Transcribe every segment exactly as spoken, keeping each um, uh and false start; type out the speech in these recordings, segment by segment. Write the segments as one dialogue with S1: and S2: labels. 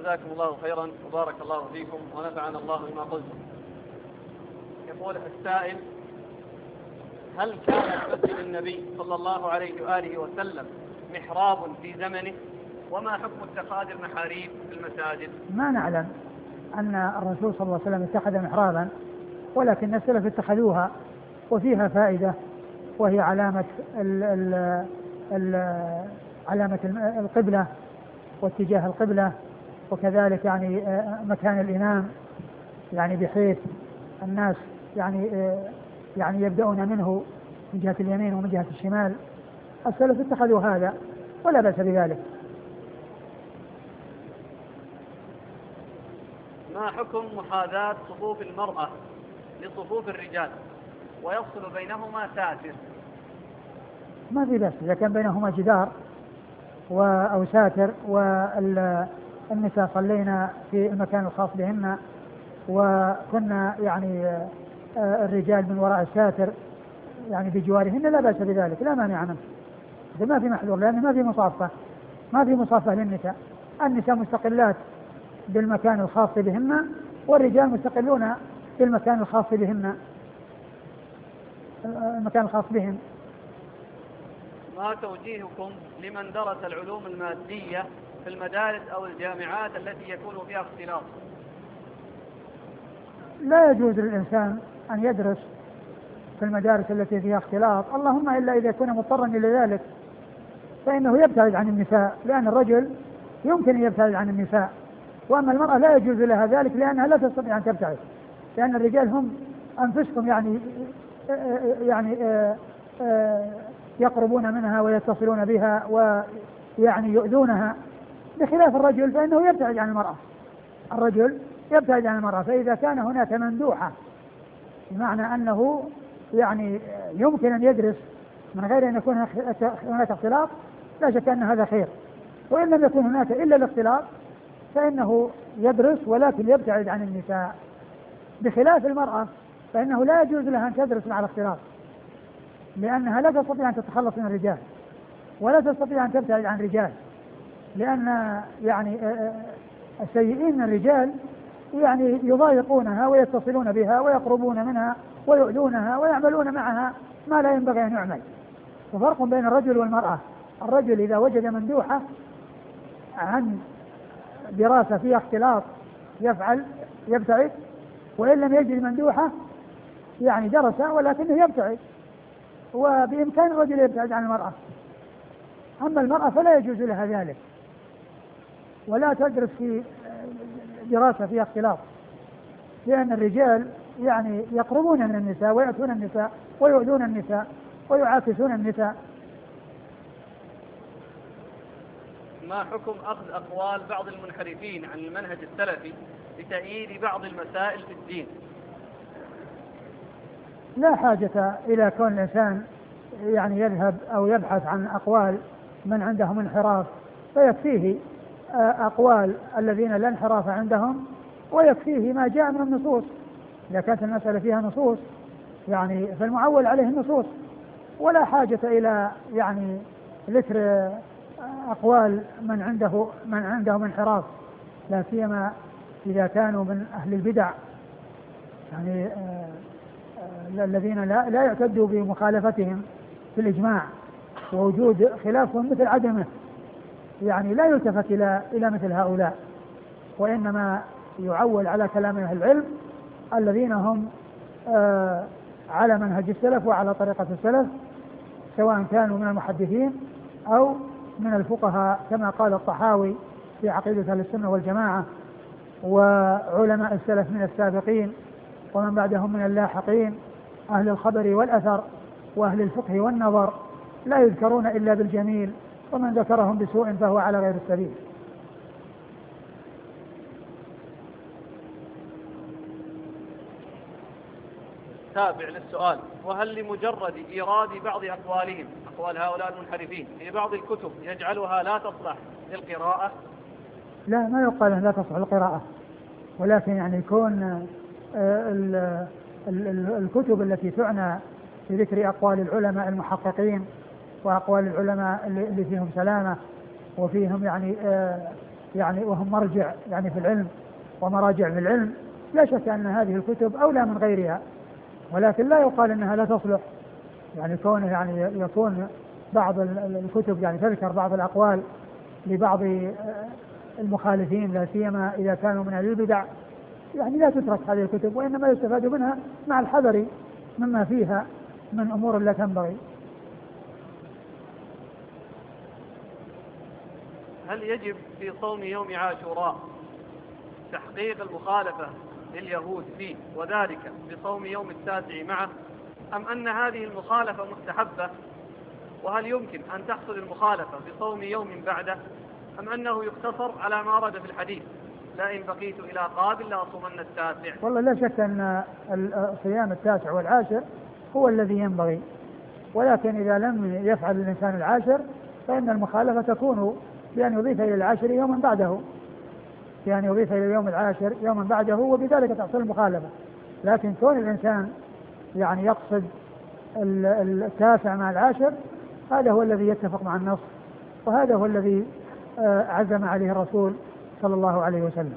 S1: جزاكم الله خيرا وبارك الله فيكم ونفعنا الله بما قلتم. يقول السائل: هل كان مسجد النبي صلى الله عليه وآله وسلم محراب في زمنه؟ وما حكم اتخاذ المحاريب في المساجد؟
S2: ما نعلم أن الرسول صلى الله عليه وسلم اتخذ محرابا، ولكن السلف اتخذوها وفيها فائدة، وهي علامة ال ال ال علامة القبلة واتجاه القبلة، وكذلك يعني مكان الإمام، يعني بحيث الناس يعني يعني يبدأون منه من جهة اليمين ومن جهة الشمال. السلف اتخذوا هذا ولا بأس بذلك.
S1: ما حكم محاذاة صفوف المرأة لصفوف الرجال ويفصل بينهما ساتر؟
S2: ما في بأس إذا كان بينهما جدار أو ساتر، والنساء صلينا في المكان الخاص بهن وكنا يعني الرجال من وراء الساتر يعني بجوارهن، لا بأس بذلك، لا مانع منه، ما في محذور، لأنه ما في مصافة ما في مصافة للنساء. النساء مستقلات بالمكان الخاص بهن، والرجال مستقلون بالمكان الخاص بهن المكان الخاص بهم.
S1: ما توجيهكم لمن درس العلوم المادية في المدارس أو الجامعات التي يكون فيها اختلاط؟
S2: لا يجوز للإنسان أن يدرس في المدارس التي فيها اختلاط، اللهم إلا إذا كان مضطرا إلى ذلك، فإنه يبتعد عن النساء، لأن الرجل يمكن أن يبتعد عن النساء، وأما المرأة لا يجوز لها ذلك لأنها لا تستطيع أن تبتعد، لأن الرجال هم أنفسهم يعني يعني يقربون منها ويتصلون بها ويعني يؤذونها، بخلاف الرجل فإنه يبتعد عن المرأة. الرجل يبتعد عن المرأة، فإذا كان هناك مندوحة بمعنى أنه يعني يمكن أن يدرس من غير أن يكون هناك اختلاط، لا شك أن هذا خير، وإن لم يكن هناك إلا الاختلاط فإنه يدرس ولكن يبتعد عن النساء، بخلاف المرأة فإنه لا يجوز لها أن تدرس مع الاختلاط، لأنها لا تستطيع أن تتخلص من الرجال ولا تستطيع أن تبتعد عن الرجال، لأن يعني السيئين من الرجال يعني يضايقونها ويتصلون بها ويقربون منها ويؤذونها ويعملون معها ما لا ينبغي أن يعمل. وفرق بين الرجل والمرأة: الرجل إذا وجد مندوحة عن دراسة فيها اختلاط يفعل يبتعد، وإن لم يجد مندوحة يعني درس ولكنه يبتعد، وبإمكان الرجل يبتعد عن المرأة. أما المرأة فلا يجوز لها ذلك، ولا تدرس في دراسة فيها اختلاط، لأن الرجال يعني يقربون من النساء ويأتون النساء ويؤذون النساء ويعاكسون النساء.
S1: ما حكم أخذ أقوال بعض المنحرفين عن المنهج السلفي لتأييد بعض المسائل في الدين؟
S2: لا حاجة إلى كون الإنسان يعني يذهب أو يبحث عن أقوال من عندهم انحراف، فيكفيه أقوال الذين لا انحراف عندهم، ويكفيه ما جاء من النصوص. إذا كانت المسألة فيها نصوص يعني فالمعول عليه النصوص، ولا حاجة إلى يعني ذكر أقوال من عنده من عندهم انحراف، لا سيما إذا كانوا من أهل البدع، يعني آه آه الذين لا, لا يعتدوا بمخالفتهم في الإجماع، ووجود خلافهم مثل عدمه، يعني لا يلتفت إلى إلى مثل هؤلاء، وإنما يعول على كلام أهل العلم الذين هم آه على منهج السلف وعلى طريقة السلف، سواء كانوا من المحدثين أو من الفقهاء كما قال الطحاوي في عقيدة أهل السنة والجماعة، وعلماء السلف من السابقين ومن بعدهم من اللاحقين، أهل الخبر والأثر وأهل الفقه والنظر، لا يذكرون إلا بالجميل، ومن ذكرهم بسوء فهو على غير السبيل.
S1: تابع للسؤال: وهل لمجرد إيراد بعض أقوالهم أقوال هؤلاء المنحرفين في بعض الكتب يجعلها لا تصلح للقراءة؟
S2: لا، ما يقال لا تصلح للقراءة، ولكن يعني يكون الكتب التي تعنى بذكر أقوال العلماء المحققين وأقوال العلماء اللي فيهم سلامة وفيهم يعني يعني وهم مرجع يعني في العلم ومراجع في العلم، لا شك أن هذه الكتب أولى من غيرها، ولكن لا يقال أنها لا تصلح، يعني كونه يعني يكون بعض الكتب يعني تذكر بعض الأقوال لبعض المخالفين لا سيما إذا كانوا من أهل البدع، يعني لا تترك هذه الكتب، وإنما يستفاد منها مع الحذر مما فيها من أمور لا تنبغي.
S1: هل يجب في صوم يوم عاشوراء تحقيق المخالفة لليهود فيه وذلك بصوم يوم التاسع معه، أم أن هذه المخالفة مستحبة؟ وهل يمكن أن تحصل المخالفة بصوم يوم بعده، أم أنه يقتصر على ما ورد في الحديث لا إن بقيت إلى قابل لأصومن التاسع؟
S2: والله لا شك أن صيام التاسع والعاشر هو الذي ينبغي، ولكن إذا لم يفعل الإنسان العاشر فإن المخالفة تكون بأن يضيف إلى العاشر يوما بعده، يعني يضيف إلى اليوم العاشر يوما بعده وبذلك تحصل المخالفة. لكن كون الإنسان يعني يقصد التاسع مع العاشر هذا هو الذي يتفق مع النص، وهذا هو الذي عزم عليه الرسول صلى الله عليه وسلم.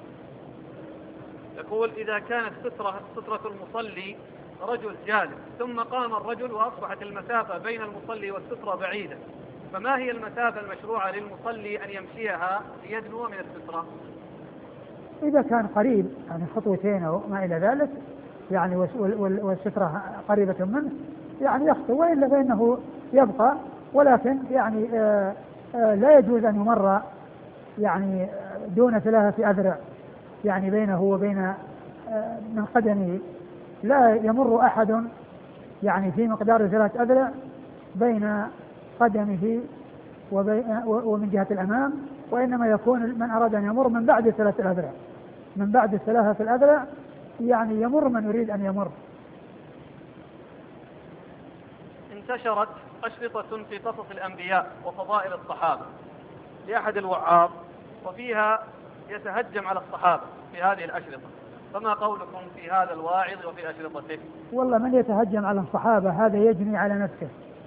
S1: يقول إذا كانت سترة, سترة المصلي رجل جالس ثم قام الرجل وأصبحت المسافة بين المصلي والسترة بعيدة، فما هي المسافة المشروعة للمصلي أن يمشيها ليدنو من السترة؟
S2: إذا كان قريب يعني خطوتين أو ما إلى ذلك يعني والسترة قريبة منه يعني يخطو، وإلا فإنه يبقى، ولكن يعني آآ آآ لا يجوز أن يمر يعني دون ثلاثة أذرع يعني بينه وبين من قدمه، لا يمر أحد يعني في مقدار ثلاثة أذرع بين قدمه ومن جهة الأمام، وإنما يكون من أراد أن يمر من بعد ثلاثة الأذرع، من بعد الثلاثة الأذرع يعني يمر من يريد أن يمر.
S1: انتشرت أشرطة في قصص الأنبياء وفضائل الصحابة لأحد الوعاظ، وفيها يتهجم على الصحابة في هذه الأشرطة، فما قولكم في هذا الواعظ وفي أشرطته؟
S2: والله من يتهجم على الصحابة هذا يجني على نفسه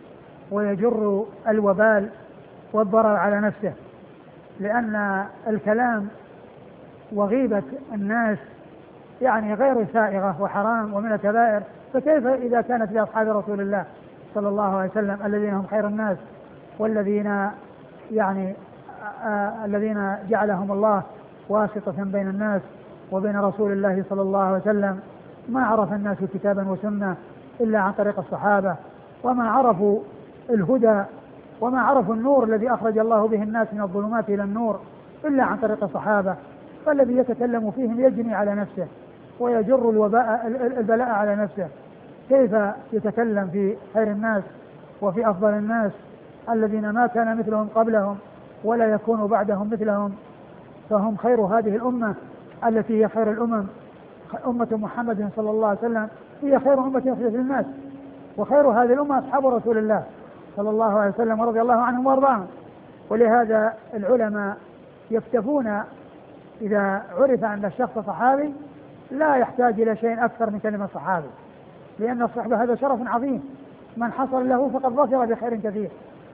S2: ويجر الوبال والضرر على نفسه، لأن الكلام وغيبة الناس يعني غير سائغة وحرام ومن الكبائر، فكيف إذا كانت لأصحاب رسول الله صلى الله عليه وسلم الذين هم خير الناس والذين يعني آه الذين جعلهم الله واسطة بين الناس وبين رسول الله صلى الله عليه وسلم. ما عرف الناس كتابا وسنة إلا عن طريق الصحابة، وما عرفوا الهدى وما عرفوا النور الذي أخرج الله به الناس من الظلمات إلى النور إلا عن طريق الصحابة، فالذي يتكلم فيهم يجني على نفسه ويجر الوباء البلاء على نفسه. كيف يتكلم في خير الناس وفي أفضل الناس الذين ما كان مثلهم قبلهم ولا يكون بعدهم مثلهم، فهم خير هذه الأمة التي هي خير الأمم، أمة محمد صلى الله عليه وسلم هي خير أمة أخرجت للناس، وخير هذه الأمة أصحاب رسول الله صلى الله عليه وسلم ورضي الله عنهم وارضاهم. ولهذا العلماء يكتفون إذا عرف أن الشخص صحابي لا يحتاج إلى شيء أكثر من كلمة صحابي، لأن الصحبة هذا شرف عظيم من حصل له فقد ظفر بخير كثير،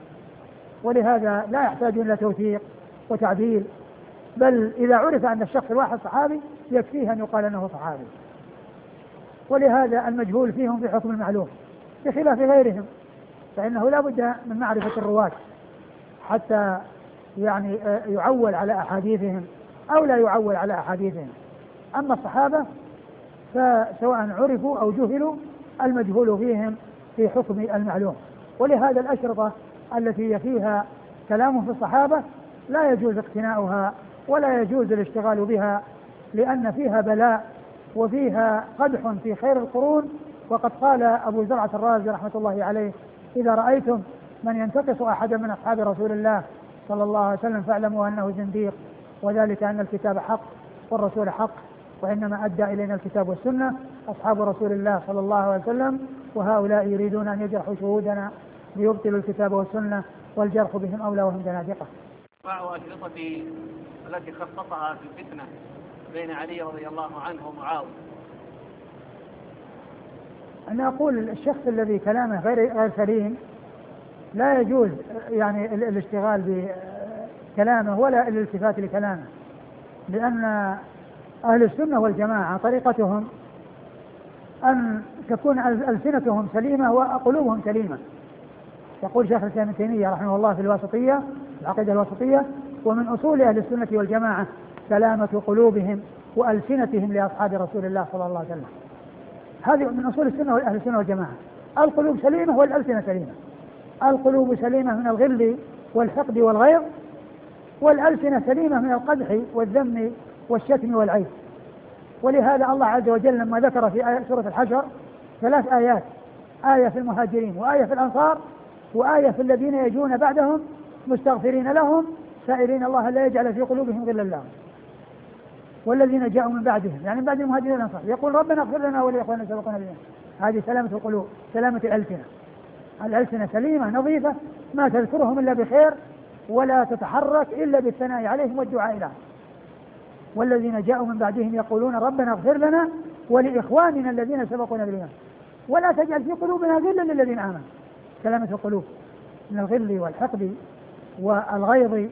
S2: ولهذا لا يحتاج إلى توثيق وتعديل، بل إذا عرف أن الشخص الواحد صحابي يكفيه أن يقال أنه صحابي. ولهذا المجهول فيهم في حكم المعلوم بخلاف غيرهم، فإنه لا بد من معرفة الرواة حتى يعني يعول على أحاديثهم أو لا يعول على أحاديثهم. أما الصحابة فسواء عرفوا أو جهلوا المجهول فيهم في حكم المعلوم. ولهذا الأشرطة التي فيها كلام في الصحابة لا يجوز اقتناؤها ولا يجوز الاشتغال بها، لأن فيها بلاء وفيها قدح في خير القرون. وقد قال أبو زرعة الرازي رحمة الله عليه: إذا رأيتم من ينتقص أحدا من أصحاب رسول الله صلى الله عليه وسلم فاعلموا أنه زنديق، وذلك أن الكتاب حق والرسول حق، وإنما أدى إلينا الكتاب والسنة أصحاب رسول الله صلى الله عليه وسلم، وهؤلاء يريدون أن يجرحوا شهودنا ليبطلوا الكتاب والسنة والجرح بهم أولى وهم زنادقة.
S1: بعض أشرطتي التي خصصها في الفتنة بين علي رضي الله عنه ومعاوية.
S2: أنا أقول الشخص الذي كلامه غير غير سليم لا يجوز يعني الاشتغال كلامه ولا الالتفات لكلامه، لأن أهل السنة والجماعة طريقتهم أن تكون ألسنتهم سليمة وقلوبهم سليمة. يقول شيخ الإسلام ابن تيمية رحمه الله في الواسطية، العقيدة الواسطية: ومن أصول أهل السنة والجماعة سلامة قلوبهم وألسنتهم لأصحاب رسول الله صلى الله عليه وسلم. هذه من أصول السنة وأهل السنة والجماعة، القلوب سليمة والألسنة سليمة. القلوب سليمة من الغل والحقد والغيظ، والألسنة سليمة من القدح والذم والشتم والعيب. ولهذا الله عز وجل لما ذكر في آية سورة الحشر ثلاث آيات: آية في المهاجرين، وآية في الأنصار، وآية في الذين يجون بعدهم مستغفرين لهم سائلين الله لا يجعل في قلوبهم غلا لهم والذين جاءوا من بعدهم، يعني من بعد المهاجرين والأنصار، يقول ربنا اغفر لنا ولإخواننا سبقونا بالإيمان. هذه سلامة القلوب، سلامة الألسنة. الألسنة سليمة نظيفة ما تذكرهم إلا بخير ولا تتحرك إلا بالثناء عليهم والدعاء لهم. والذين جاءوا من بعدهم يقولون ربنا اغفر لنا ولإخواننا الذين سبقونا بالإيمان ولا تجعل في قلوبنا غلا للذين آمنوا. سلامة القلوب من الغل والحقد والغيظ.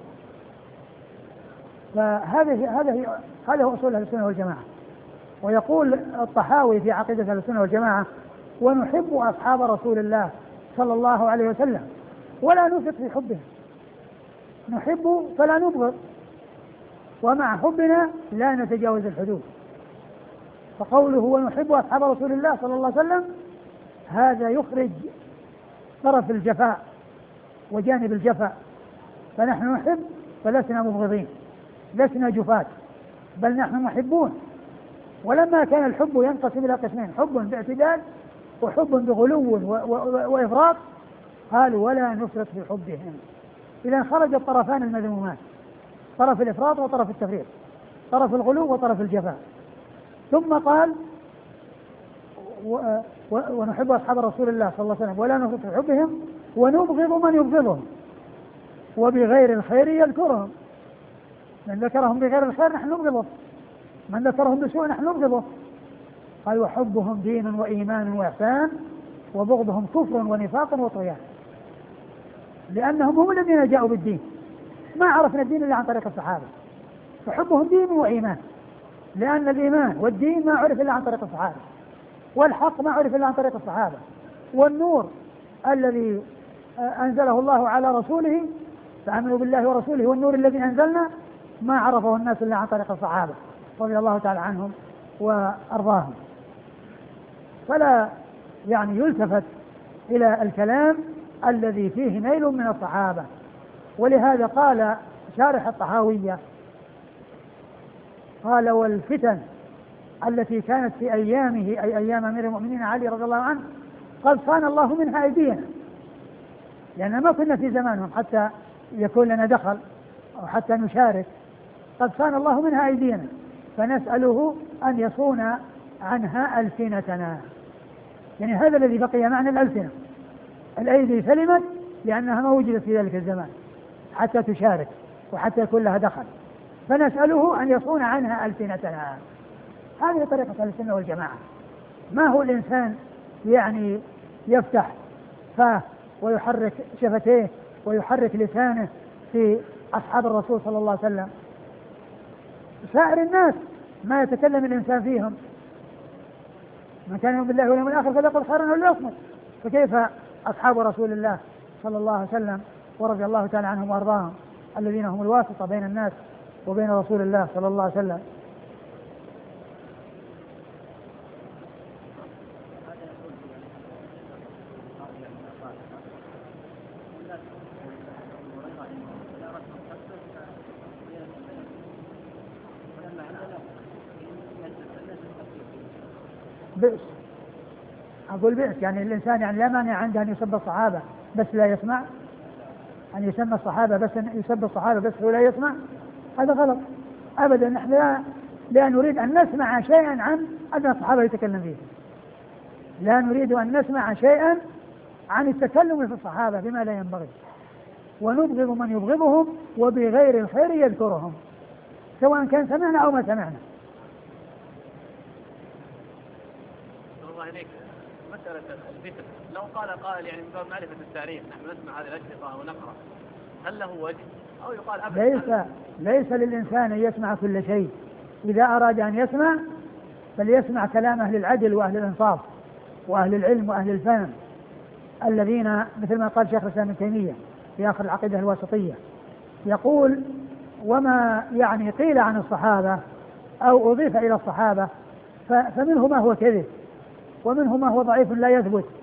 S2: فهذه هذه هذا هو أصول أهل السنة والجماعة. ويقول الطحاوي في عقيدة أهل السنة والجماعة: ونحب أصحاب رسول الله صلى الله عليه وسلم ولا نثق في حبهم. نحب فلا نبغض، ومع حبنا لا نتجاوز الحدود. فقوله ونحب أصحاب رسول الله صلى الله عليه وسلم هذا يخرج طرف الجفاء وجانب الجفاء، فنحن نحب فلسنا مبغضين، لسنا جفاة، بل نحن محبون. ولما كان الحب ينقسم إلى قسمين: حب باعتدال وحب بغلو وإفراط، قالوا ولا نفرط في حبهم. إذا خرج الطرفان المذمومان: طرف الإفراط وطرف التفريط، طرف الغلو وطرف الجفاء. ثم قال و... و... ونحب أصحاب رسول الله صلى الله عليه وسلم ولا نفرط في حبهم ونبغض من يبغضهم وبغير الخير يذكرهم. من ذكرهم بغير الخير نحن نبغضه، من ذكرهم بسوء نحن نبغضه. قال وحبهم دين وإيمان وإحسان وبغضهم كفر ونفاق وطغيان، لأنهم هم الذين جاءوا بالدين، ما عرفنا الدين إلا عن طريق الصحابة. فحبهم دين وإيمان، لأن الإيمان والدين ما عرف إلا عن طريق الصحابة، والحق ما عرف إلا عن طريق الصحابة، والنور الذي أنزله الله على رسوله فآمنوا بالله ورسوله والنور الذي أنزلنا ما عرفه الناس إلا عن طريق الصحابة رضي الله تعالى عنهم وأرضاهم. فلا يعني يلتفت إلى الكلام الذي فيه نيل من الصحابة. ولهذا قال شارح الطحاوية قال والفتن التي كانت في أيامه أي أيام أمير المؤمنين علي رضي الله عنه قد صان الله منها أيدينا، لأن ما كنا في زمانهم حتى يكون لنا دخل أو حتى نشارك، قد صان الله منها أيدينا فنسأله أن يصون عنها ألسنتنا. يعني هذا الذي بقي معنى الألسنة، الأيدي سلمت لأنها ما وجدت في ذلك الزمان حتى تشارك وحتى يكون لها دخل، فنسأله أن يصون عنها ألسنتنا. هذه طريقة أهل السنة والجماعة. ما هو الإنسان يعني يفتح فاه ويحرك شفتيه ويحرك لسانه في أصحاب الرسول صلى الله عليه وسلم. سائر الناس ما يتكلم الإنسان فيهم، من كان يؤمن بالله واليوم الآخر فليقل خيرا أو ليصمت، فكيف أصحاب رسول الله صلى الله عليه وسلم ورضي الله تعالى عنهم وأرضاهم الذين هم الواسطة بين الناس وبين رسول الله صلى الله عليه وسلم. بئس، أقول بئس، يعني الإنسان يعني لا مانع عنده أن يسب الصحابة بس لا يسمع، أن يسمى الصحابة بس يسب الصحابة بس هو لا يسمع، هذا غلط أبدا. نحن لا, لا نريد أن نسمع شيئا عن أن الصحابة يتكلم فيه، لا نريد أن نسمع شيئا عن التكلم في الصحابة بما لا ينبغي، ونبغض من يبغضهم وبغير الخير يذكرهم، سواء كان سمعنا أو ما سمعنا.
S1: الله إليك مسألة الفتن، لو قال قائل يعني من باب معرفة التاريخ نحن نسمع هذه الأشرطة ونقرأ، هل له وجه أو يقال أبدا.
S2: ليس ليس للإنسان أن يسمع كل شيء، إذا أراد أن يسمع فليسمع كلام أهل العدل وأهل الإنصاف وأهل العلم وأهل الفهم، الذين مثل ما قال شيخ الإسلام ابن تيمية في آخر العقيدة الواسطية، يقول: وما يعني قيل عن الصحابة أو أضيف إلى الصحابة فمنه ما هو كذب، ومنه ما هو ضعيف لا يثبت،